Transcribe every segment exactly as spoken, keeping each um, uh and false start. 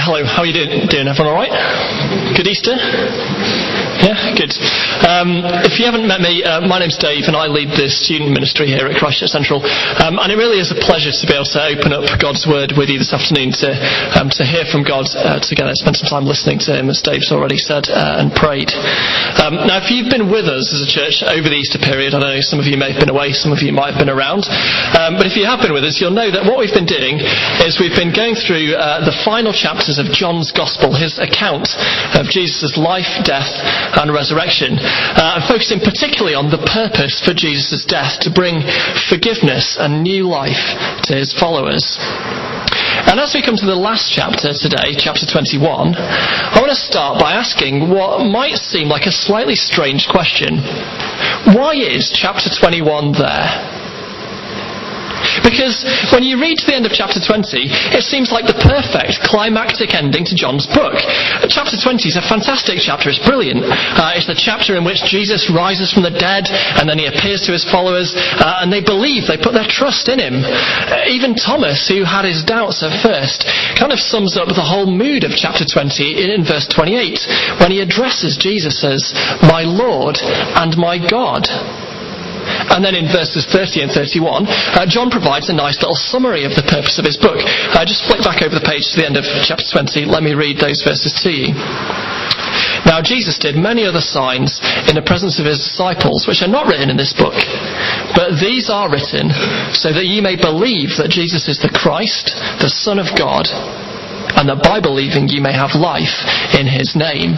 hello, how are you doing? Doing everyone all right? Good Easter? Yeah, good. Um, if you haven't met me, uh, my name's Dave and I lead the student ministry here at Christ Church Central. Um, and it really is a pleasure to be able to open up God's Word with you this afternoon to um, to hear from God uh, together, spend some time listening to Him, as Dave's already said uh, and prayed. Um, now, if you've been with us as a church over the Easter period, I know some of you may have been away, some of you might have been around, um, but if you have been with us, you'll know that what we've been doing is we've been going through uh, the final chapters of John's Gospel, his account of Jesus' life, death and resurrection, uh, and focusing particularly on the purpose for Jesus' death, to bring forgiveness and new life to his followers. And as we come to the last chapter today, chapter twenty-one, I want to start by asking what might seem like a slightly strange question. Why is chapter twenty-one there? Because when you read to the end of chapter twenty, it seems like the perfect climactic ending to John's book. Chapter twenty is a fantastic chapter. It's brilliant. Uh, it's the chapter in which Jesus rises from the dead and then he appears to his followers uh, and they believe, they put their trust in him. Uh, even Thomas, who had his doubts at first, kind of sums up the whole mood of chapter twenty in, in verse twenty-eight when he addresses Jesus as my Lord and my God. And then in verses thirty and thirty-one, uh, John provides a nice little summary of the purpose of his book. Uh, just flick back over the page to the end of chapter twenty. Let me read those verses to you. Now Jesus did many other signs in the presence of his disciples, which are not written in this book. But these are written so that ye may believe that Jesus is the Christ, the Son of God, and that by believing ye may have life in his name.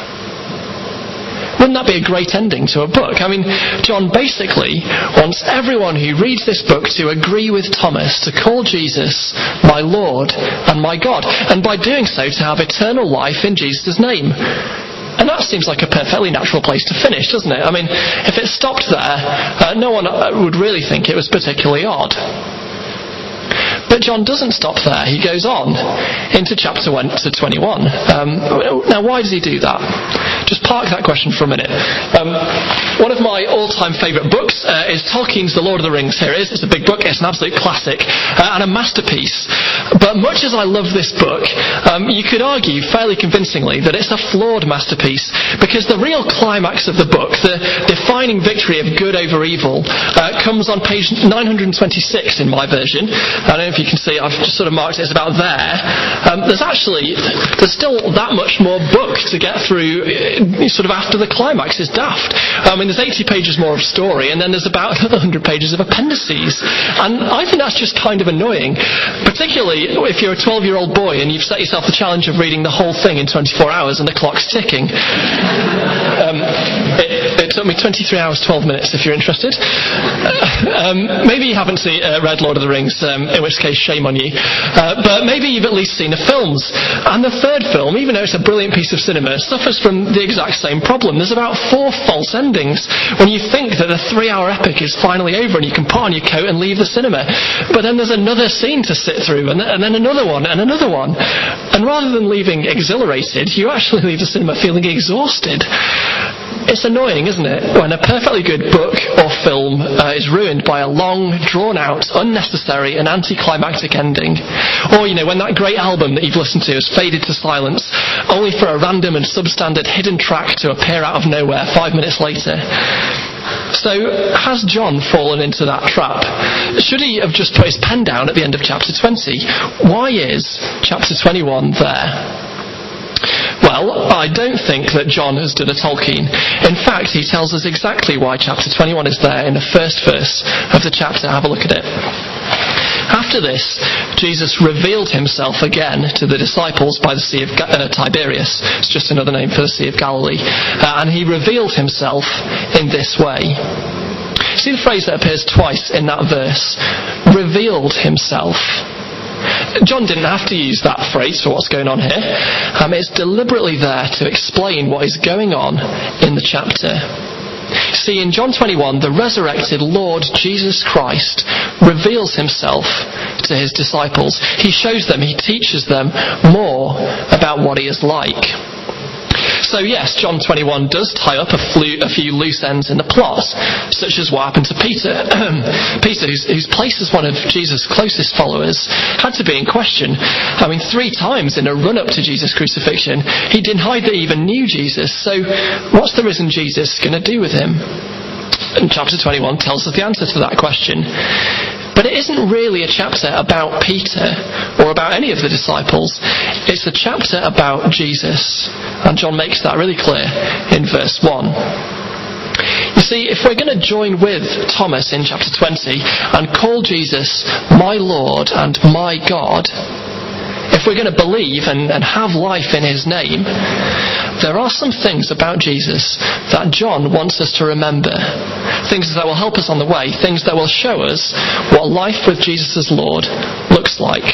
Wouldn't that be a great ending to a book? I mean, John basically wants everyone who reads this book to agree with Thomas, to call Jesus my Lord and my God, and by doing so to have eternal life in Jesus' name. And that seems like a perfectly natural place to finish, doesn't it? I mean, if it stopped there, uh, no one would really think it was particularly odd. But John doesn't stop there. He goes on into chapter twenty-one. Um, now, why does he do that? Just park that question for a minute. Um, one of my all-time favourite books uh, is Tolkien's The Lord of the Rings. Here it is. It's a big book. It's an absolute classic uh, and a masterpiece. But much as I love this book, um, you could argue fairly convincingly that it's a flawed masterpiece, because the real climax of the book, the defining victory of good over evil, uh, comes on page nine hundred twenty-six in my version. I don't know if you can see, I've just sort of marked it as about there. Um, there's actually, there's still that much more book to get through uh, sort of after the climax. It's daft. I mean, there's eighty pages more of story, and then there's about one hundred pages of appendices. And I think that's just kind of annoying, particularly if you're a twelve-year-old boy and you've set yourself the challenge of reading the whole thing in twenty-four hours and the clock's ticking. um, it, it took me twenty-three hours, twelve minutes, if you're interested. um, maybe you haven't seen, uh, read Lord of the Rings, um, in which case shame on you. Uh, but maybe you've at least seen the films. And the third film, even though it's a brilliant piece of cinema, suffers from the exact same problem. There's about four false endings when you think that the three-hour epic is finally over and you can put on your coat and leave the cinema. But then there's another scene to sit through, and, th- and then another one, and another one. And rather than leaving exhilarated, you actually leave the cinema feeling exhausted. It's annoying, isn't it, when a perfectly good book or film uh, is ruined by a long, drawn-out, unnecessary and anticlimactic ending. Or, you know, when that great album that you've listened to has faded to silence, only for a random and substandard hidden track to appear out of nowhere five minutes later. So, has John fallen into that trap? Should he have just put his pen down at the end of chapter twenty? Why is chapter twenty-one there? Well, I don't think that John has done a Tolkien. In fact, he tells us exactly why chapter twenty-one is there in the first verse of the chapter. Have a look at it. After this, Jesus revealed himself again to the disciples by the Sea of Ga- uh, Tiberias. It's just another name for the Sea of Galilee. Uh, and he revealed himself in this way. See the phrase that appears twice in that verse? Revealed himself. John didn't have to use that phrase for what's going on here. Um, it's deliberately there to explain what is going on in the chapter. See, in John twenty-one, the resurrected Lord Jesus Christ reveals himself to his disciples. He shows them, he teaches them more about what he is like. So yes, John twenty-one does tie up a, flu, a few loose ends in the plot, such as what happened to Peter. Peter, whose, whose place as one of Jesus' closest followers, had to be in question. I mean, three times in a run-up to Jesus' crucifixion, he denied that he even knew Jesus. So what's the risen Jesus going to do with him? And chapter twenty-one tells us the answer to that question. But it isn't really a chapter about Peter or about any of the disciples. It's a chapter about Jesus. And John makes that really clear in verse one. You see, if we're going to join with Thomas in chapter twenty and call Jesus my Lord and my God, if we're going to believe and, and have life in his name, there are some things about Jesus that John wants us to remember. Things that will help us on the way. Things that will show us what life with Jesus as Lord looks like.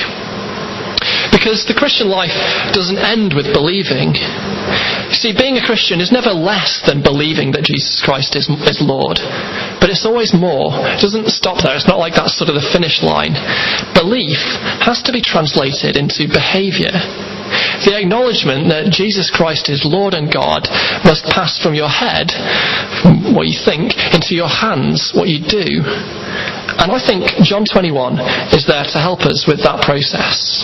Because the Christian life doesn't end with believing. You see, being a Christian is never less than believing that Jesus Christ is, is Lord. But it's always more. It doesn't stop there. It's not like that's sort of the finish line. Belief has to be translated into behaviour. The acknowledgement that Jesus Christ is Lord and God must pass from your head, what you think, into your hands, what you do. And I think John twenty-one is there to help us with that process.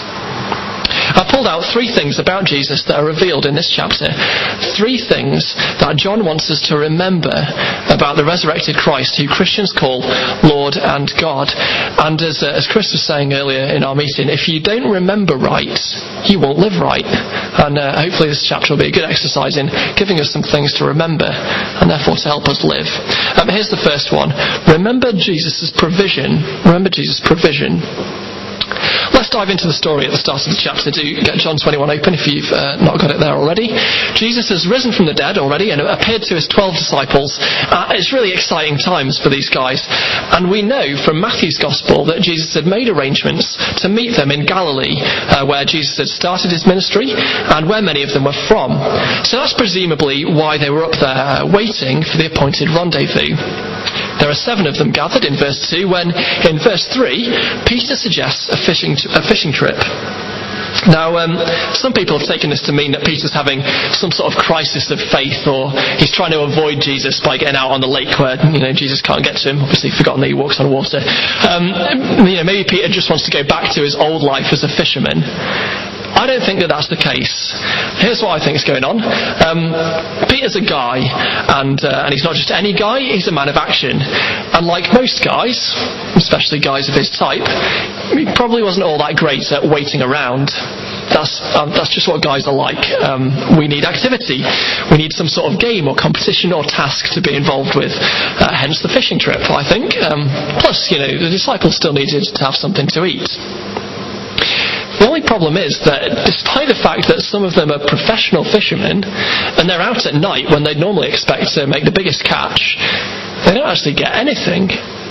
I pulled out three things about Jesus that are revealed in this chapter. Three things that John wants us to remember about the resurrected Christ, who Christians call Lord and God. And as, uh, as Chris was saying earlier in our meeting, if you don't remember right, you won't live right. And uh, hopefully this chapter will be a good exercise in giving us some things to remember and therefore to help us live. Um, here's the first one. Remember Jesus' provision. Remember Jesus' provision. Let's dive into the story at the start of the chapter. Do get John twenty-one open if you've uh, not got it there already. Jesus has risen from the dead already and appeared to his twelve disciples. Uh, it's really exciting times for these guys. And we know from Matthew's Gospel that Jesus had made arrangements to meet them in Galilee, uh, where Jesus had started his ministry and where many of them were from. So that's presumably why they were up there uh, waiting for the appointed rendezvous. There are seven of them gathered in verse two, when in verse three, Peter suggests a fishing a fishing trip. Now, um, some people have taken this to mean that Peter's having some sort of crisis of faith, or he's trying to avoid Jesus by getting out on the lake where, you know, Jesus can't get to him. Obviously, forgotten that he walks on water. Um, you know, maybe Peter just wants to go back to his old life as a fisherman. I don't think that that's the case. Here's what I think is going on. Um, Peter's a guy, and uh, and he's not just any guy, he's a man of action. And like most guys, especially guys of his type, he probably wasn't all that great at waiting around. That's um, that's just what guys are like. Um, we need activity. We need some sort of game or competition or task to be involved with. Uh, hence the fishing trip, I think. Um, plus, you know, the disciples still needed to have something to eat. The only problem is that despite the fact that some of them are professional fishermen and they're out at night when they'd normally expect to make the biggest catch, they don't actually get anything.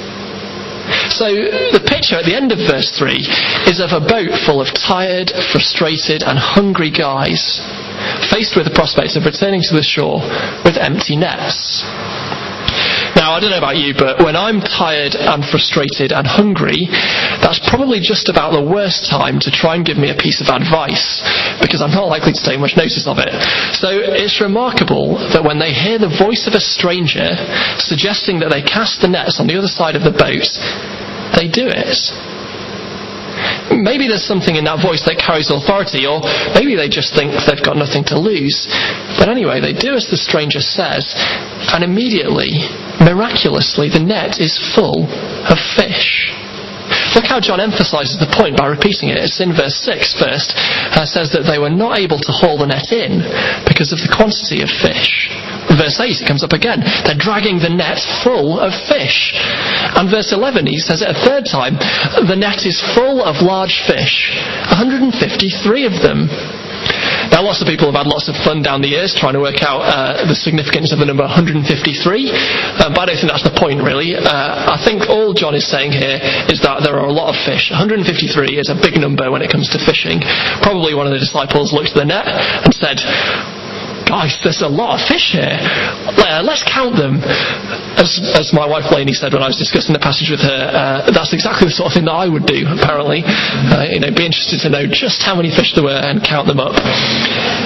So the picture at the end of verse three is of a boat full of tired, frustrated and hungry guys faced with the prospect of returning to the shore with empty nets. Now, I don't know about you, but when I'm tired and frustrated and hungry, that's probably just about the worst time to try and give me a piece of advice, because I'm not likely to take much notice of it. So it's remarkable that when they hear the voice of a stranger suggesting that they cast the nets on the other side of the boat, they do it. Maybe there's something in that voice that carries authority, or maybe they just think they've got nothing to lose. But anyway, they do as the stranger says, and immediately, miraculously, the net is full of fish. Look how John emphasises the point by repeating it. It's in verse six first. It says that they were not able to haul the net in because of the quantity of fish. Verse eight, it comes up again. They're dragging the net full of fish. And verse eleven, he says it a third time. The net is full of large fish. one hundred fifty-three of them. Now, lots of people have had lots of fun down the years trying to work out uh, the significance of the number one hundred fifty-three, uh, but I don't think that's the point, really. Uh, I think all John is saying here is that there are a lot of fish. one hundred fifty-three is a big number when it comes to fishing. Probably one of the disciples looked at the net and said, "Guys, there's a lot of fish here. Let's count them." As, as my wife Lainey said when I was discussing the passage with her, uh, that's exactly the sort of thing that I would do, apparently. Uh, you know, be interested to know just how many fish there were and count them up.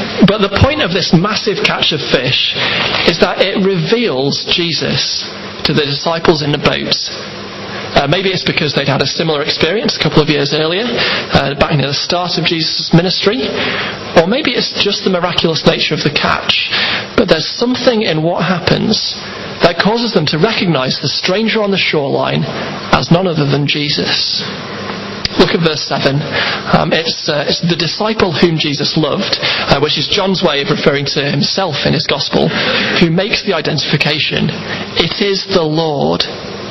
But the point of this massive catch of fish is that it reveals Jesus to the disciples in the boat. Uh, maybe it's because they'd had a similar experience a couple of years earlier, uh, back near the start of Jesus' ministry. Or maybe it's just the miraculous nature of the catch. But there's something in what happens that causes them to recognise the stranger on the shoreline as none other than Jesus. Look at verse seven. Um, it's, uh, it's the disciple whom Jesus loved, uh, which is John's way of referring to himself in his gospel, who makes the identification. It is the Lord.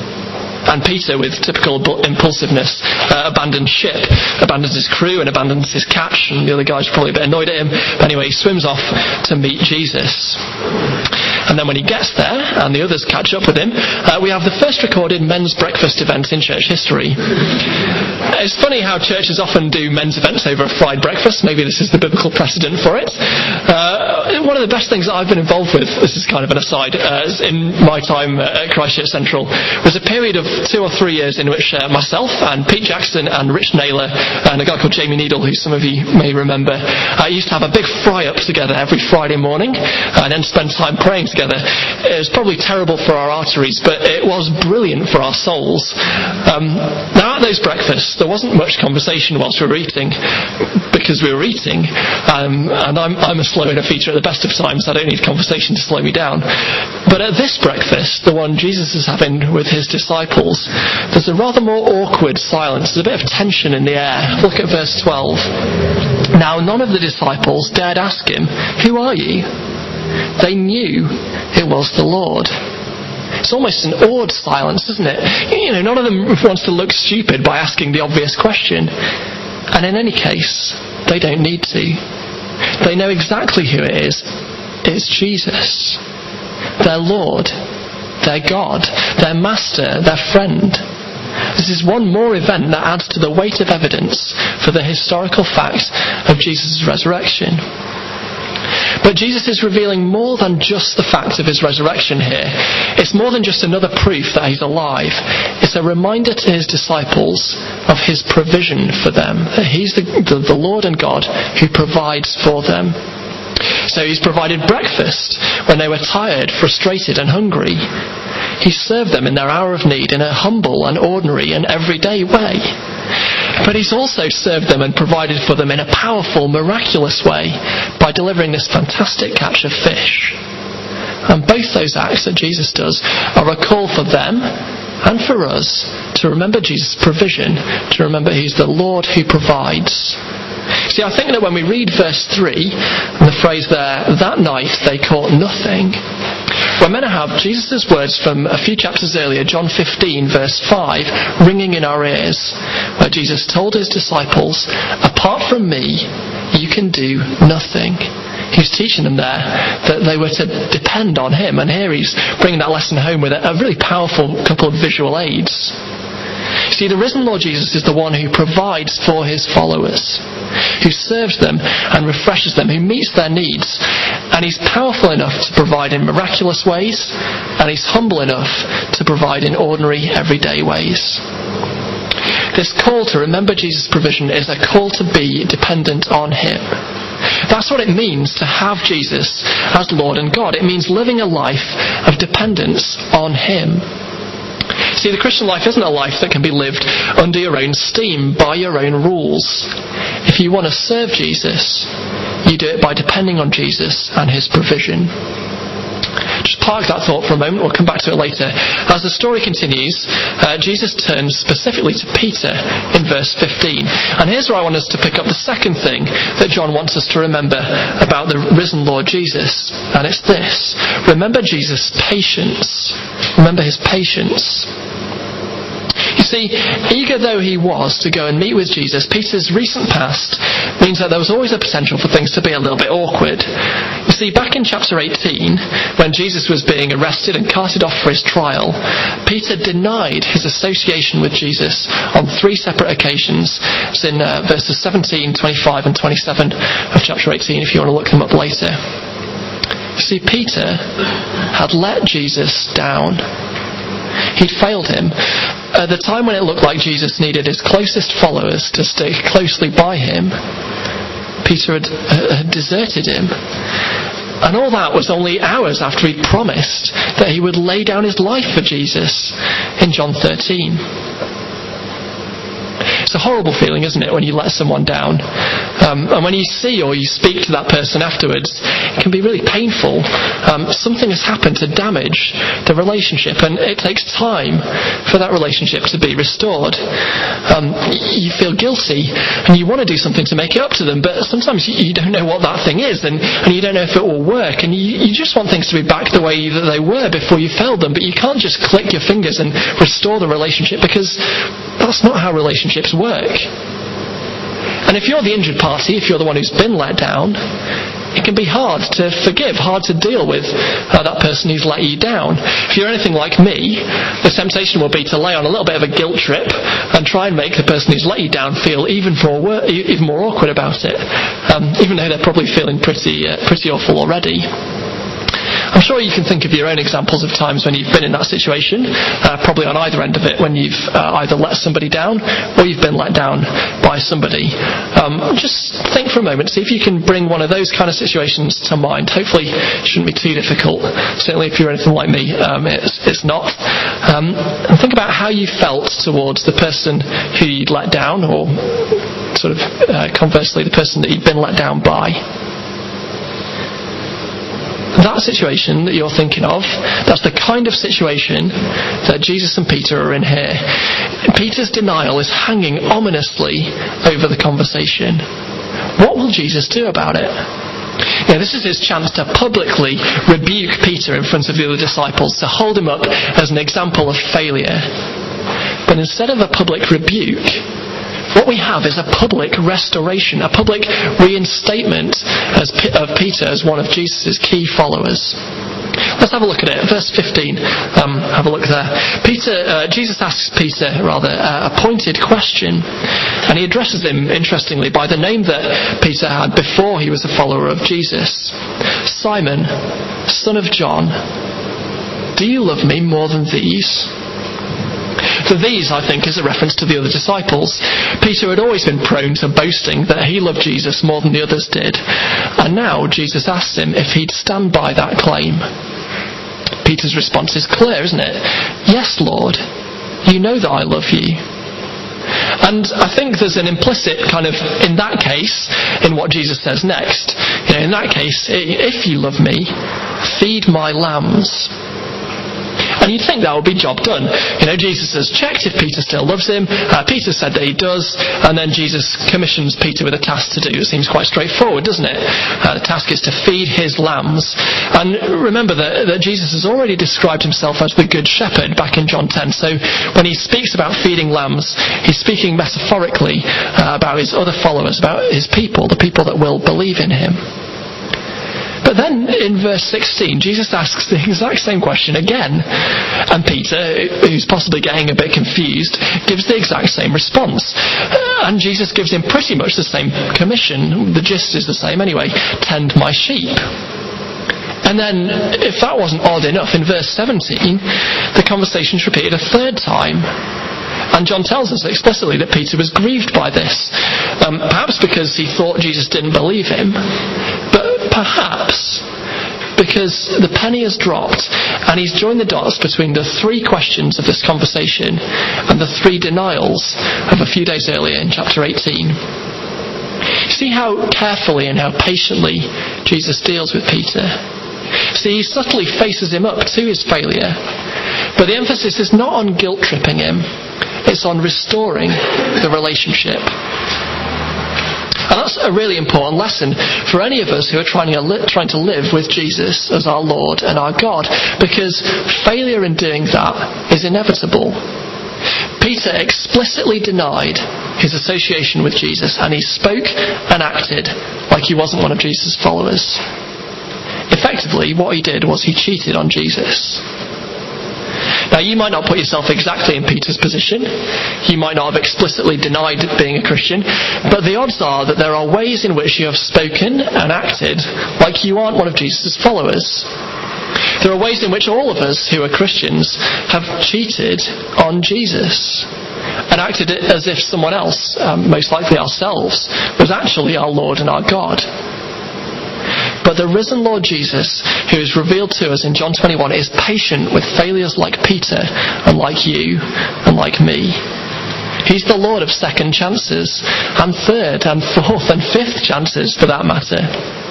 And Peter, with typical impulsiveness, uh, abandons ship, abandons his crew and abandons his catch, and the other guys are probably a bit annoyed at him. But anyway, he swims off to meet Jesus. And then when he gets there, and the others catch up with him, uh, we have the first recorded men's breakfast event in church history. It's funny how churches often do men's events over a fried breakfast. Maybe this is the biblical precedent for it. Uh, one of the best things that I've been involved with, this is kind of an aside, uh, in my time at Christchurch Central, was a period of two or three years in which uh, myself and Pete Jackson and Rich Naylor and a guy called Jamie Needle, who some of you may remember, uh, used to have a big fry-up together every Friday morning uh, and then spend time praying together. It was probably terrible for our arteries, but it was brilliant for our souls. Um, now at those breakfasts, there wasn't much conversation whilst we were eating, because we were eating, um, and I'm, I'm a slow inner feature at the best of times. I don't need conversation to slow me down. But at this breakfast, the one Jesus is having with his disciples, there's a rather more awkward silence. There's a bit of tension in the air. Look at verse twelve. Now none of the disciples dared ask him, "Who are you?" They knew it was the Lord. It's almost an awed silence, isn't it? You know, none of them wants to look stupid by asking the obvious question. And in any case, they don't need to. They know exactly who it is. It's Jesus. Their Lord. Their God. Their Master. Their friend. This is one more event that adds to the weight of evidence for the historical fact of Jesus' resurrection. But Jesus is revealing more than just the fact of his resurrection here. It's more than just another proof that he's alive. It's a reminder to his disciples of his provision for them. That he's the, the, the Lord and God who provides for them. So he's provided breakfast when they were tired, frustrated and hungry. He served them in their hour of need in a humble and ordinary and everyday way. But he's also served them and provided for them in a powerful, miraculous way by delivering this fantastic catch of fish. And both those acts that Jesus does are a call for them and for us to remember Jesus' provision, to remember he's the Lord who provides. See, I think that when we read verse three, and the phrase there, that night they caught nothing, we're meant to have Jesus' words from a few chapters earlier, John fifteen, verse five, ringing in our ears, where Jesus told his disciples, apart from me, you can do nothing. He's teaching them there that they were to depend on him, and here he's bringing that lesson home with a really powerful couple of visual aids. See, the risen Lord Jesus is the one who provides for his followers, who serves them and refreshes them, who meets their needs, and he's powerful enough to provide in miraculous ways, and he's humble enough to provide in ordinary, everyday ways. This call to remember Jesus' provision is a call to be dependent on him. That's what it means to have Jesus as Lord and God. It means living a life of dependence on him. See, the Christian life isn't a life that can be lived under your own steam, by your own rules. If you want to serve Jesus, you do it by depending on Jesus and his provision. Just park that thought for a moment, we'll come back to it later. As the story continues, uh, Jesus turns specifically to Peter in verse fifteen. And here's where I want us to pick up the second thing that John wants us to remember about the risen Lord Jesus. And it's this. Remember Jesus' patience. Remember his patience. You see, eager though he was to go and meet with Jesus, Peter's recent past means that there was always a potential for things to be a little bit awkward. You see, back in chapter eighteen, when Jesus was being arrested and carted off for his trial, Peter denied his association with Jesus on three separate occasions. It's in uh, verses seventeen, twenty-five and twenty-seven of chapter eighteen, if you want to look them up later. You see, Peter had let Jesus down. He'd failed him. At the time when it looked like Jesus needed his closest followers to stick closely by him, Peter had, uh, had deserted him. And all that was only hours after he'd promised that he would lay down his life for Jesus in John thirteen. It's a horrible feeling, isn't it, when you let someone down? Um, and when you see or you speak to that person afterwards, it can be really painful. Um, something has happened to damage the relationship, and it takes time for that relationship to be restored. Um, you feel guilty, and you want to do something to make it up to them, but sometimes you don't know what that thing is, and, and you don't know if it will work, and you, you just want things to be back the way that they were before you failed them, but you can't just click your fingers and restore the relationship, because that's not how relationships work. And if you're the injured party, if you're the one who's been let down, it can be hard to forgive, hard to deal with uh, that person who's let you down. If you're anything like me, the temptation will be to lay on a little bit of a guilt trip and try and make the person who's let you down feel even more even more awkward about it, um, even though they're probably feeling pretty uh, pretty awful already. I'm sure you can think of your own examples of times when you've been in that situation, uh, probably on either end of it, when you've uh, either let somebody down or you've been let down by somebody. Um, just think for a moment, see if you can bring one of those kind of situations to mind. Hopefully it shouldn't be too difficult. Certainly if you're anything like me, um, it's, it's not. Um, and think about how you felt towards the person who you'd let down, or sort of uh, conversely, the person that you'd been let down by. That situation that you're thinking of, that's the kind of situation that Jesus and Peter are in here. Peter's denial is hanging ominously over the conversation. What will Jesus do about it? Yeah, this is his chance to publicly rebuke Peter in front of the other disciples, to hold him up as an example of failure. But instead of a public rebuke, what we have is a public restoration, a public reinstatement as P- of Peter as one of Jesus' key followers. Let's have a look at it. Verse fifteen. Um, have a look there. Peter, uh, Jesus asks Peter, rather, uh, a pointed question, and he addresses him, interestingly, by the name that Peter had before he was a follower of Jesus. Simon, son of John, do you love me more than these? For these, I think, is a reference to the other disciples. Peter had always been prone to boasting that he loved Jesus more than the others did. And now Jesus asks him if he'd stand by that claim. Peter's response is clear, isn't it? Yes, Lord, you know that I love you. And I think there's an implicit kind of, in that case, in what Jesus says next. You know, in that case, if you love me, feed my lambs. And you'd think that would be job done. You know, Jesus has checked if Peter still loves him. Uh, Peter said that he does, and then Jesus commissions Peter with a task to do. It seems quite straightforward, doesn't it? Uh, the task is to feed his lambs. And remember that, that Jesus has already described himself as the good shepherd back in John ten. So when he speaks about feeding lambs, he's speaking metaphorically uh, about his other followers, about his people, the people that will believe in him. But then in verse sixteen, Jesus asks the exact same question again. And Peter, who's possibly getting a bit confused, gives the exact same response. And Jesus gives him pretty much the same commission. The gist is the same anyway. Tend my sheep. And then, if that wasn't odd enough, in verse seventeen, the conversation's repeated a third time. And John tells us explicitly that Peter was grieved by this. Um, perhaps because he thought Jesus didn't believe him, but perhaps because the penny has dropped and he's joined the dots between the three questions of this conversation and the three denials of a few days earlier in chapter eighteen. See how carefully and how patiently Jesus deals with Peter. See, he subtly faces him up to his failure, but the emphasis is not on guilt-tripping him, it's on restoring the relationship. And that's a really important lesson for any of us who are trying to, li- trying to live with Jesus as our Lord and our God, because failure in doing that is inevitable. Peter explicitly denied his association with Jesus, and he spoke and acted like he wasn't one of Jesus' followers. Effectively, what he did was he cheated on Jesus. Now, you might not put yourself exactly in Peter's position. You might not have explicitly denied being a Christian. But the odds are that there are ways in which you have spoken and acted like you aren't one of Jesus' followers. There are ways in which all of us who are Christians have cheated on Jesus. and acted as if someone else, um, most likely ourselves, was actually our Lord and our God. But the risen Lord Jesus, who is revealed to us in John twenty-one, is patient with failures like Peter and like you and like me. He's the Lord of second chances, and third and fourth and fifth chances for that matter.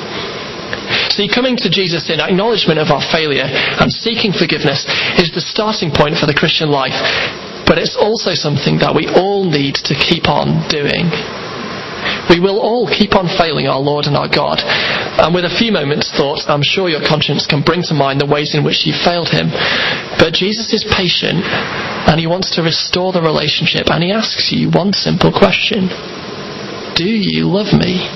See, coming to Jesus in acknowledgement of our failure and seeking forgiveness is the starting point for the Christian life, but it's also something that we all need to keep on doing. We will all keep on failing our Lord and our God, and with a few moments' thought, I'm sure your conscience can bring to mind the ways in which you failed him. But Jesus is patient, and he wants to restore the relationship, and he asks you one simple question: do you love me?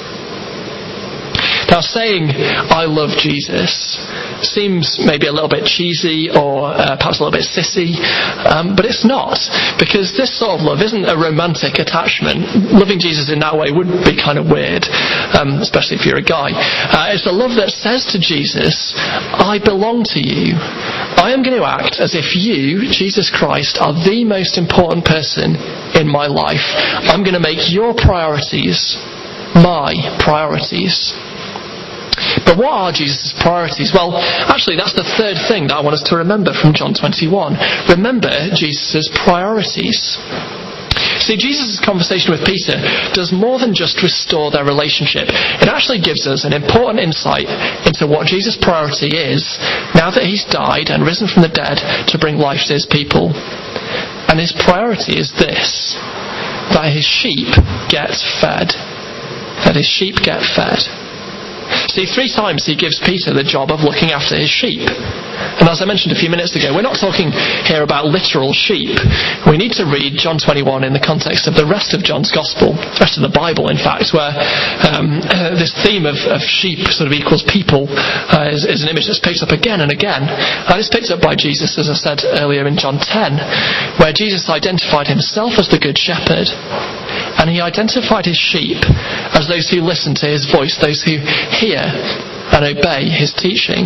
Now, saying I love Jesus seems maybe a little bit cheesy or uh, perhaps a little bit sissy, um, but it's not, because this sort of love isn't a romantic attachment. Loving Jesus in that way would be kind of weird, um, especially if you're a guy. Uh, it's a love that says to Jesus, I belong to you. I am going to act as if you, Jesus Christ, are the most important person in my life. I'm going to make your priorities my priorities. But what are Jesus' priorities? Well, actually, that's the third thing that I want us to remember from John twenty-one. Remember Jesus' priorities. See, Jesus' conversation with Peter does more than just restore their relationship. It actually gives us an important insight into what Jesus' priority is, now that he's died and risen from the dead, to bring life to his people. And his priority is this: that his sheep get fed. That his sheep get fed. See, three times he gives Peter the job of looking after his sheep. And as I mentioned a few minutes ago, we're not talking here about literal sheep. We need to read John twenty-one in the context of the rest of John's Gospel, the rest of the Bible, in fact, where um, uh, this theme of, of sheep sort of equals people uh, is, is an image that's picked up again and again. And it's picked up by Jesus, as I said earlier in John ten, where Jesus identified himself as the Good Shepherd. And he identified his sheep as those who listen to his voice, those who hear and obey his teaching.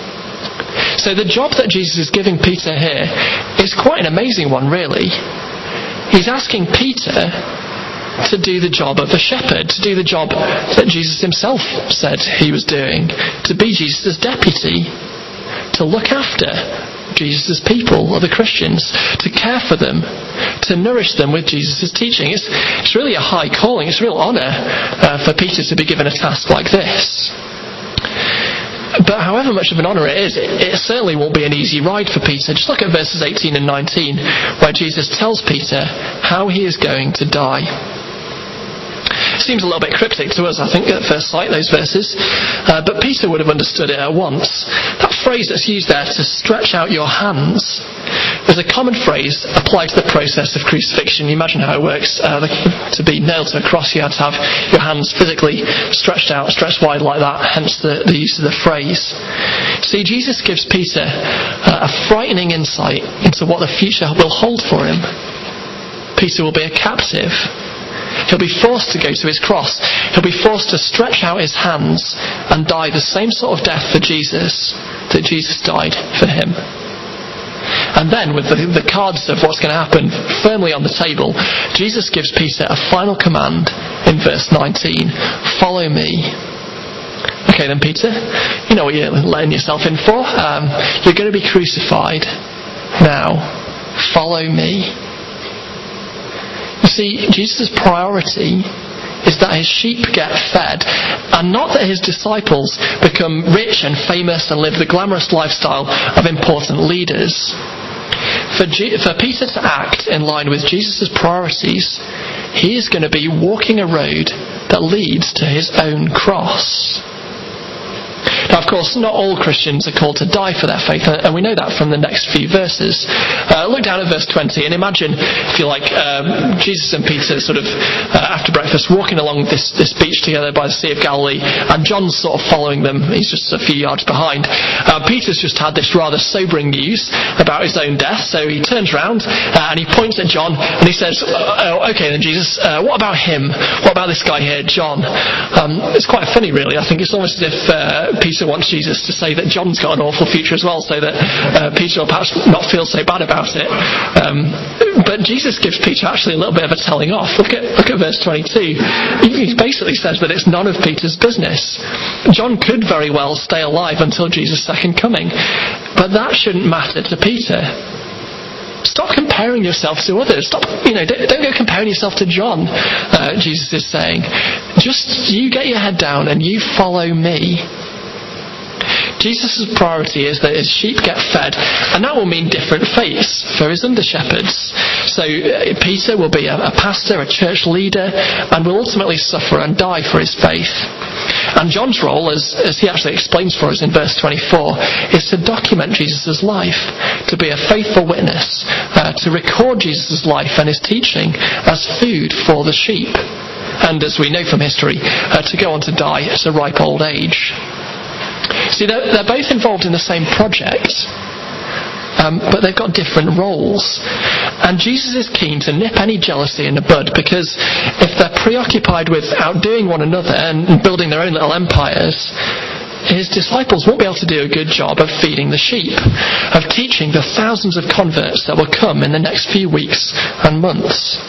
So the job that Jesus is giving Peter here is quite an amazing one, really. He's asking Peter to do the job of a shepherd, to do the job that Jesus himself said he was doing, to be Jesus' deputy, to look after Jesus' people, or the Christians, to care for them, to nourish them with Jesus' teaching. It's, it's really a high calling. It's a real honour uh, for Peter to be given a task like this. But however much of an honour it is, it, it certainly won't be an easy ride for Peter. Just look at verses eighteen and nineteen, where Jesus tells Peter how he is going to die. Seems a little bit cryptic to us, I think, at first sight, those verses. Uh, but Peter would have understood it at once. That phrase that's used there, to stretch out your hands, is a common phrase applied to the process of crucifixion. You imagine how it works. Uh, to be nailed to a cross, you had to have your hands physically stretched out, stretched wide like that, hence the, the use of the phrase. See, Jesus gives Peter uh, a frightening insight into what the future will hold for him. Peter will be a captive. He'll be forced to go to his cross. He'll be forced to stretch out his hands and die the same sort of death for Jesus that Jesus died for him. And then, with the, the cards of what's going to happen firmly on the table, Jesus gives Peter a final command in verse nineteen. Follow me. Okay then, Peter, you know what you're letting yourself in for. Um, you're going to be crucified. Now, follow me. You see, Jesus' priority is that his sheep get fed, and not that his disciples become rich and famous and live the glamorous lifestyle of important leaders. For, G- for Peter to act in line with Jesus' priorities, he is going to be walking a road that leads to his own cross. Now, of course, not all Christians are called to die for their faith, and we know that from the next few verses. Uh, look down at verse twenty and imagine, if you like, um, Jesus and Peter sort of uh, after breakfast walking along this, this beach together by the Sea of Galilee, and John's sort of following them. He's just a few yards behind. Uh, Peter's just had this rather sobering news about his own death, so he turns round uh, and he points at John and he says, oh, okay then, Jesus, uh, what about him? What about this guy here, John? Um, it's quite funny, really. I think it's almost as if uh, Peter wants wants Jesus to say that John's got an awful future as well, so that uh, Peter will perhaps not feel so bad about it. Um, but Jesus gives Peter actually a little bit of a telling off. Look at look at verse twenty-two. He basically says that it's none of Peter's business. John could very well stay alive until Jesus' second coming, but that shouldn't matter to Peter. Stop comparing yourself to others. Stop, you know, don't, don't go comparing yourself to John, uh, Jesus is saying. Just you get your head down and you follow me. Jesus' priority is that his sheep get fed, and that will mean different fates for his under-shepherds. So uh, Peter will be a, a pastor, a church leader, and will ultimately suffer and die for his faith. And John's role, as, as he actually explains for us in verse twenty-four, is to document Jesus' life, to be a faithful witness, uh, to record Jesus' life and his teaching as food for the sheep. And as we know from history, uh, to go on to die at a ripe old age. See, they're, they're both involved in the same project, um, but they've got different roles. And Jesus is keen to nip any jealousy in the bud, because if they're preoccupied with outdoing one another and building their own little empires, his disciples won't be able to do a good job of feeding the sheep, of teaching the thousands of converts that will come in the next few weeks and months.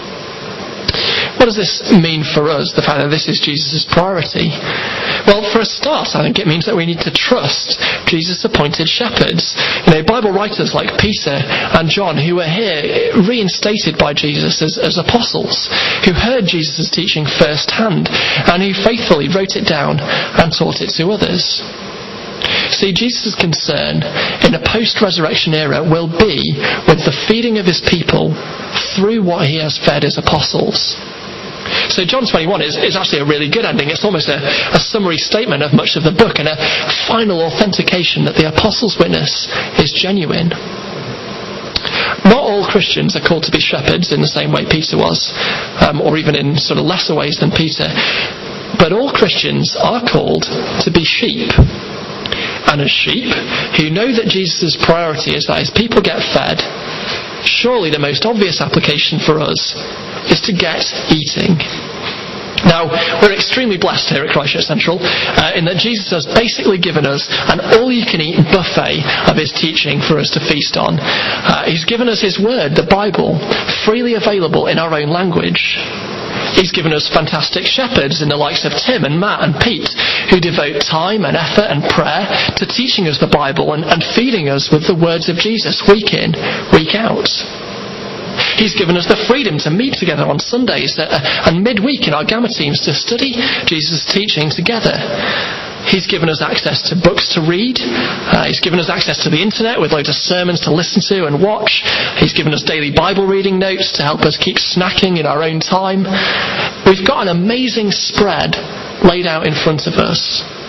What does this mean for us, the fact that this is Jesus' priority? Well, for a start, I think it means that we need to trust Jesus' appointed shepherds. You know, Bible writers like Peter and John, who were here reinstated by Jesus as, as apostles, who heard Jesus' teaching firsthand, and who faithfully wrote it down and taught it to others. See, Jesus' concern in a post-resurrection era will be with the feeding of his people through what he has fed his apostles. So John twenty-one is, is actually a really good ending. It's almost a, a summary statement of much of the book and a final authentication that the apostles' witness is genuine. Not all Christians are called to be shepherds in the same way Peter was, um, or even in sort of lesser ways than Peter. But all Christians are called to be sheep. And as sheep who know that Jesus' priority is that his people get fed, surely the most obvious application for us is to get eating. Now, we're extremely blessed here at Christchurch Central uh, in that Jesus has basically given us an all-you-can-eat buffet of his teaching for us to feast on. Uh, he's given us his word, the Bible, freely available in our own language. He's given us fantastic shepherds in the likes of Tim and Matt and Pete, who devote time and effort and prayer to teaching us the Bible and, and feeding us with the words of Jesus week in, week out. He's given us the freedom to meet together on Sundays and midweek in our Gamma teams to study Jesus' teaching together. He's given us access to books to read. Uh, he's given us access to the internet with loads of sermons to listen to and watch. He's given us daily Bible reading notes to help us keep snacking in our own time. We've got an amazing spread laid out in front of us.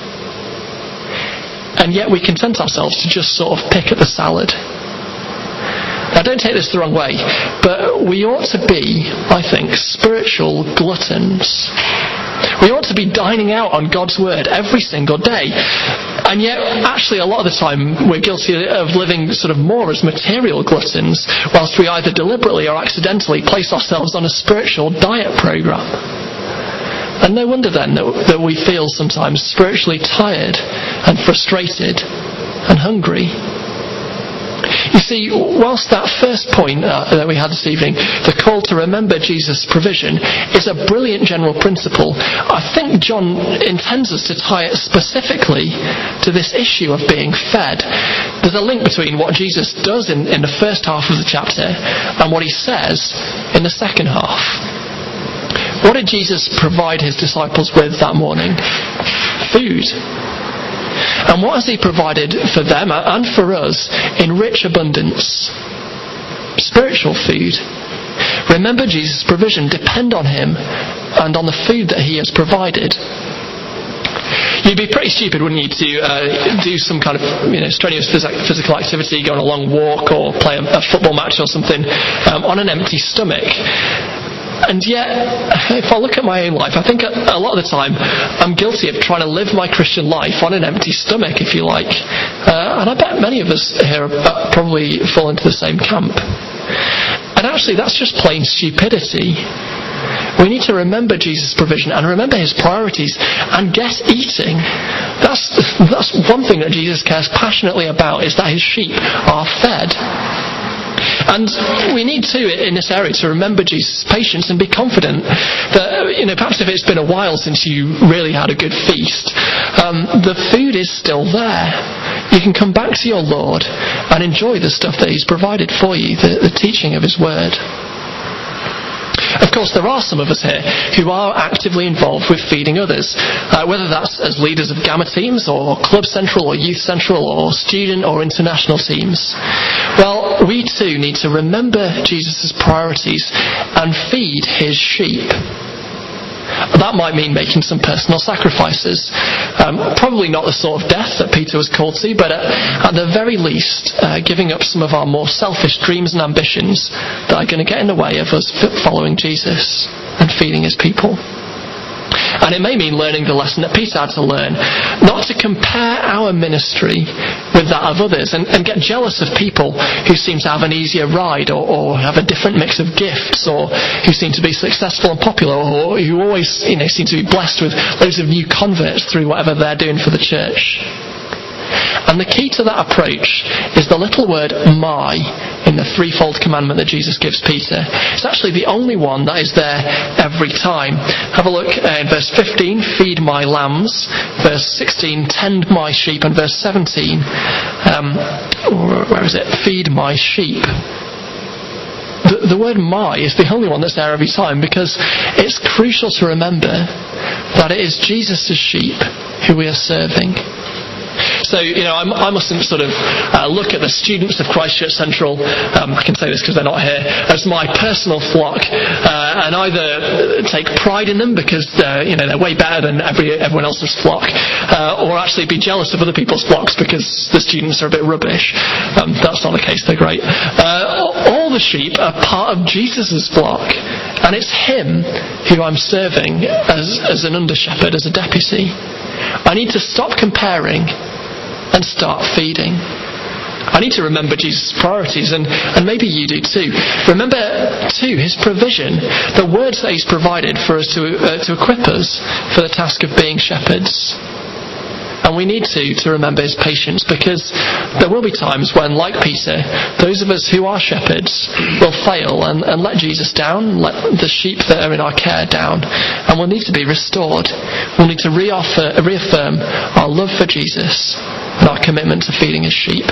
And yet we content ourselves to just sort of pick at the salad. Now, don't take this the wrong way, but we ought to be, I think, spiritual gluttons. We ought to be dining out on God's word every single day. And yet, actually, a lot of the time, we're guilty of living sort of more as material gluttons, whilst we either deliberately or accidentally place ourselves on a spiritual diet program. And no wonder then that, that we feel sometimes spiritually tired and frustrated and hungry. You see, whilst that first point uh, that we had this evening, the call to remember Jesus' provision, is a brilliant general principle, I think John intends us to tie it specifically to this issue of being fed. There's a link between what Jesus does in, in the first half of the chapter and what he says in the second half. What did Jesus provide his disciples with that morning? Food. And what has he provided for them and for us in rich abundance? Spiritual food. Remember Jesus' provision. Depend on him and on the food that he has provided. You'd be pretty stupid, wouldn't you, to uh, do some kind of you know strenuous phys- physical activity, go on a long walk or play a, a football match or something um, on an empty stomach. And yet, if I look at my own life, I think a lot of the time I'm guilty of trying to live my Christian life on an empty stomach, if you like. Uh, and I bet many of us here probably fall into the same camp. And actually, that's just plain stupidity. We need to remember Jesus' provision and remember his priorities and get eating. That's, that's one thing that Jesus cares passionately about, is that his sheep are fed. And we need to, in this area, to remember Jesus' patience and be confident that, you know, perhaps if it's been a while since you really had a good feast, um, the food is still there. You can come back to your Lord and enjoy the stuff that he's provided for you, the, the teaching of his word. Of course, there are some of us here who are actively involved with feeding others, uh, whether that's as leaders of Gamma teams, or Club Central, or Youth Central, or student or international teams. Well, we too need to remember Jesus' priorities and feed his sheep. That might mean making some personal sacrifices. Um, probably not the sort of death that Peter was called to, but at, at the very least, uh, giving up some of our more selfish dreams and ambitions that are going to get in the way of us following Jesus and feeding his people. And it may mean learning the lesson that Peter had to learn, not to compare our ministry with that of others and, and get jealous of people who seem to have an easier ride, or, or have a different mix of gifts, or who seem to be successful and popular, or who always, you know, seem to be blessed with loads of new converts through whatever they're doing for the church. And the key to that approach is the little word my in the threefold commandment that Jesus gives Peter. It's actually the only one that is there every time. Have a look in verse fifteen, feed my lambs. Verse sixteen, tend my sheep. And verse seventeen, um, where is it? Feed my sheep. The, the word my is the only one that's there every time, because it's crucial to remember that it is Jesus' sheep who we are serving. So, you know, I'm, I mustn't sort of uh, look at the students of Christchurch Central, um, I can say this because they're not here, as my personal flock, uh, and either take pride in them because they're, you know, they're way better than every, everyone else's flock, uh, or actually be jealous of other people's flocks because the students are a bit rubbish. Um, that's not the case, they're great. Uh, all the sheep are part of Jesus' flock, and it's him who I'm serving as, as an under-shepherd, as a deputy. I need to stop comparing and start feeding. I need to remember Jesus' priorities, and, and maybe you do too. Remember too his provision, the words that he's provided for us to, uh, to equip us for the task of being shepherds. And we need to, to remember his patience, because there will be times when, like Peter, those of us who are shepherds will fail and, and let Jesus down, let the sheep that are in our care down, and we'll need to be restored. We'll need to reaffirm, reaffirm our love for Jesus and our commitment to feeding his sheep.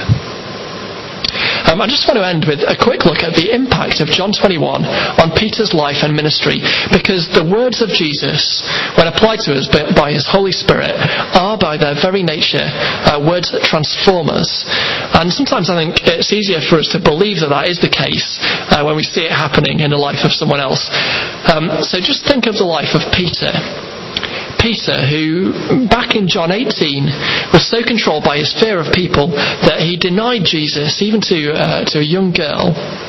Um, I just want to end with a quick look at the impact of John twenty-one on Peter's life and ministry, because the words of Jesus, when applied to us by, by his Holy Spirit, are by their very nature uh, words that transform us. And sometimes I think it's easier for us to believe that that is the case uh, when we see it happening in the life of someone else. Um, so just think of the life of Peter. Peter, who back in John eighteen was so controlled by his fear of people that he denied Jesus even to uh, to a young girl,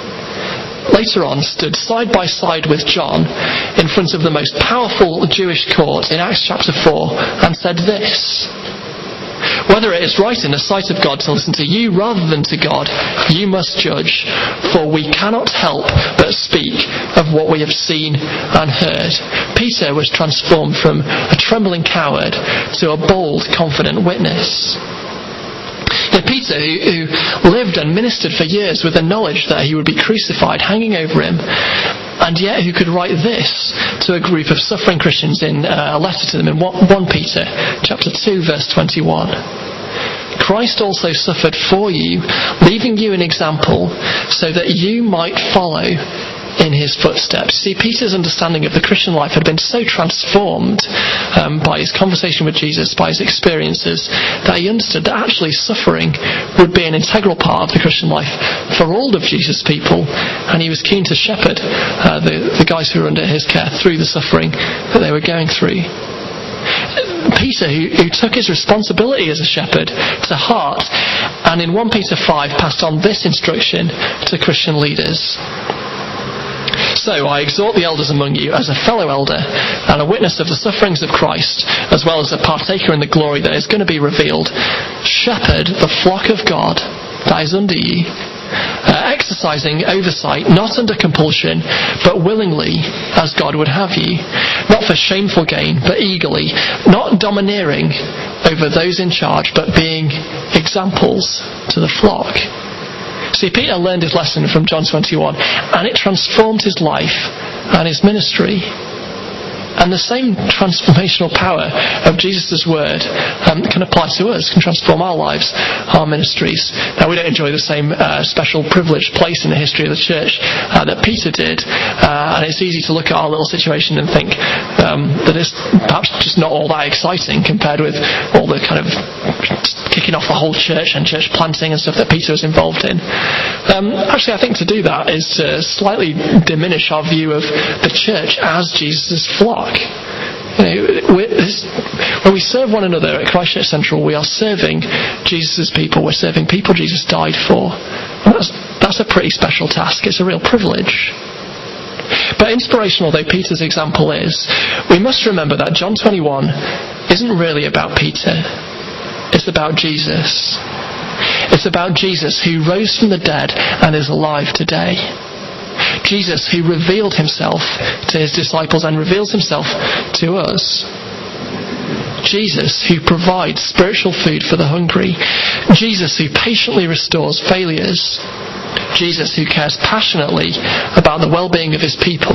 later on stood side by side with John in front of the most powerful Jewish court in Acts chapter four and said this: whether it is right in the sight of God to listen to you rather than to God, you must judge, for we cannot help but speak of what we have seen and heard. Peter was transformed from a trembling coward to a bold, confident witness. Now, Peter, who, who lived and ministered for years with the knowledge that he would be crucified hanging over him, and yet who could write this to a group of suffering Christians in uh, a letter to them in First Peter chapter two, verse twenty-one. Christ also suffered for you, leaving you an example, so that you might follow in his footsteps. See, Peter's understanding of the Christian life had been so transformed um, by his conversation with Jesus, by his experiences, that he understood that actually suffering would be an integral part of the Christian life for all of Jesus' people, and he was keen to shepherd uh, the, the guys who were under his care through the suffering that they were going through. Peter, who, who took his responsibility as a shepherd to heart, and in First Peter five passed on this instruction to Christian leaders. So I exhort the elders among you as a fellow elder and a witness of the sufferings of Christ, as well as a partaker in the glory that is going to be revealed. Shepherd the flock of God that is under you, uh, exercise exercising oversight, not under compulsion, but willingly, as God would have you. Not for shameful gain, but eagerly. Not domineering over those in charge, but being examples to the flock. See, Peter learned his lesson from John twenty-one, and it transformed his life and his ministry. And the same transformational power of Jesus' word um, can apply to us, can transform our lives, our ministries. Now, we don't enjoy the same uh, special privileged place in the history of the church uh, that Peter did, uh, and it's easy to look at our little situation and think um, that it's perhaps just not all that exciting compared with all the kind of kicking off the whole church and church planting and stuff that Peter was involved in. Um, actually, I think to do that is to slightly diminish our view of the church as Jesus' flock. You know, when we serve one another at Christchurch Central, we are serving Jesus' people. We're serving people Jesus died for. And that's, that's a pretty special task. It's a real privilege. But inspirational though Peter's example is, we must remember that John twenty-one isn't really about Peter. It's about Jesus. It's about Jesus who rose from the dead and is alive today. Jesus who revealed himself to his disciples and reveals himself to us. Jesus who provides spiritual food for the hungry. Jesus who patiently restores failures. Jesus who cares passionately about the well-being of his people.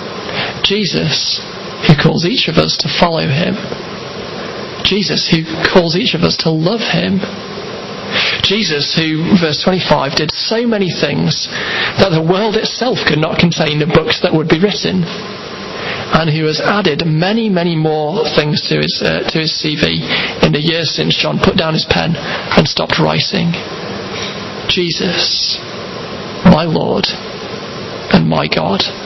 Jesus who calls each of us to follow him. Jesus who calls each of us to love him. Jesus who, verse twenty-five, did so many things that the world itself could not contain the books that would be written, and who has added many, many more things to his uh, to his C V in the years since John put down his pen and stopped writing. Jesus, my Lord and my God.